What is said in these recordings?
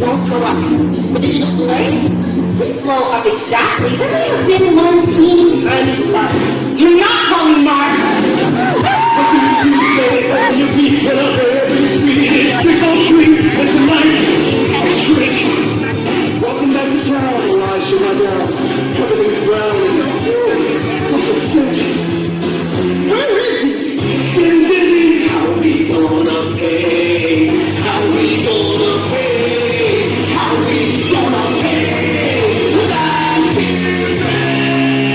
Don't throw up. But if you play, we blow up exactly. There may have been one teeny tiny spark. You're not calling Mark. What do you say? You beat it up every street. Trick or treat, it's a night trick. Welcome back to town, Elijah, my dad. Covered in brown. Look at Stitch. Where is he? Din, din, din. How we gonna pay? How we gonna pay? How we gonna pay? Without music.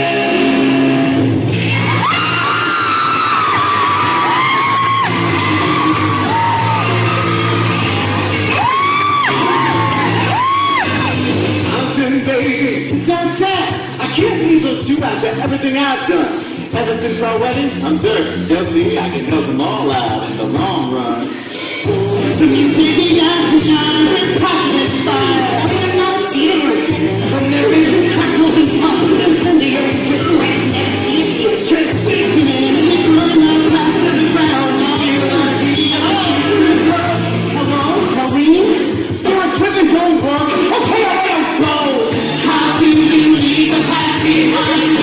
Mountain baby, don't say I can't leave you after everything I've done. Ever since our wedding, I'm dirt. You'll see, I can help them all out in the long run. When you see the oxygen with passionate fire, we're not tears. When there is crackles and puffs, incendiary with wet and easy. Straight facing in the burn past the ground. Hello, Maureen? Your equipment don't work. Okay, I don't go. How do you leave the past behind?